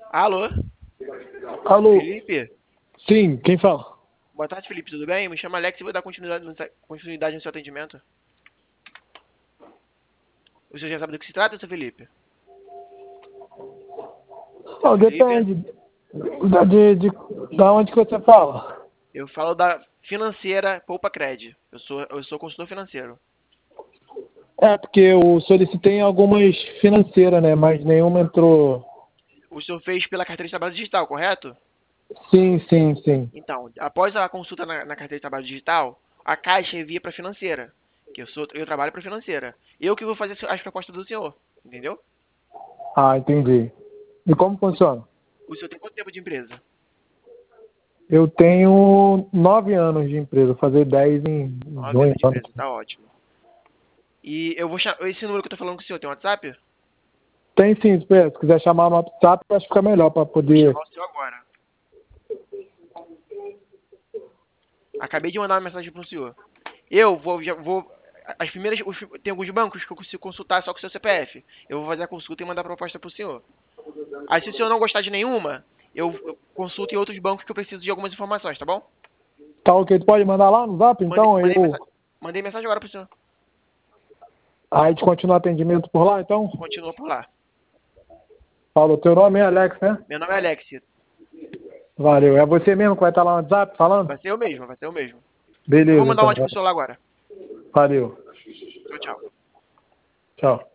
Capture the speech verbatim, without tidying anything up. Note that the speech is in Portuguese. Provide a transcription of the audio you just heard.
Alô? Alô? Felipe? Sim, quem fala? Boa tarde, Felipe, tudo bem? Me chama Alex e vou dar continuidade no, continuidade no seu atendimento. Você já sabe do que se trata, seu Felipe? Seu Oh, Felipe? depende da, de, de, da onde que você fala. Eu falo da financeira Poupa Cred. Eu sou, eu sou consultor financeiro. É, porque eu solicitei algumas financeiras, né? Mas nenhuma entrou. O senhor fez pela carteira de trabalho digital, correto? Sim, sim, sim. Então, após a consulta na, na carteira de trabalho digital, a Caixa envia para financeira. Que eu, sou, eu trabalho para financeira. Eu que vou fazer as propostas do senhor. Entendeu? Ah, entendi. E como O, funciona? o senhor tem quanto tempo de empresa? Eu tenho nove anos de empresa, vou fazer dez em Nove junho. anos de empresa, tá ótimo. E eu vou chamar. Esse número que eu tô falando com o senhor tem WhatsApp? Tem sim, se quiser chamar no WhatsApp, eu acho que fica melhor para Vou poder. chamar o senhor agora. Acabei de mandar uma mensagem pro senhor. Eu vou, já vou. As primeiras. Os, tem alguns bancos que eu consigo consultar só com o seu C P F. Eu vou fazer a consulta e mandar a proposta pro senhor. Aí se o senhor não gostar de nenhuma, eu, eu consulto em outros bancos que eu preciso de algumas informações, tá bom? Tá ok, tu pode mandar lá no Zap? Mandei, Então mandei, eu. mensagem, mandei mensagem agora pro senhor. Aí a gente continua atendimento por lá, então? Continua por lá. Falou, teu nome é Alex, né? Meu nome é Alex. Valeu. É você mesmo que vai estar lá no WhatsApp falando? Vai ser eu mesmo, vai ser eu mesmo. Eu vou Beleza, mandar um então. áudio pro senhor lá agora. Valeu. Tchau, tchau. Tchau.